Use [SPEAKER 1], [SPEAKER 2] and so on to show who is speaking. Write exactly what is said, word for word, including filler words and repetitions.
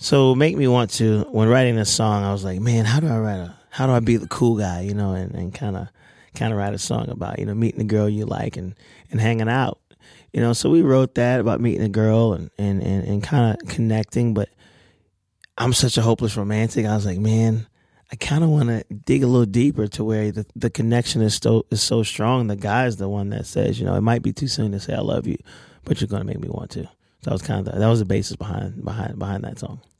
[SPEAKER 1] So Make Me Want To, when writing this song, I was like, man, how do I write a, how do I be the cool guy, you know, and, and kind of, kind of write a song about, you know, meeting the girl you like and, and hanging out, you know. So we wrote that about meeting a girl and, and, and, and kind of connecting, but I'm such a hopeless romantic. I was like, man, I kind of want to dig a little deeper to where the, the connection is so, is so strong. The guy's the one that says, you know, it might be too soon to say I love you, but you're going to make me want to. So that was kind of the, that was the basis behind behind behind that song.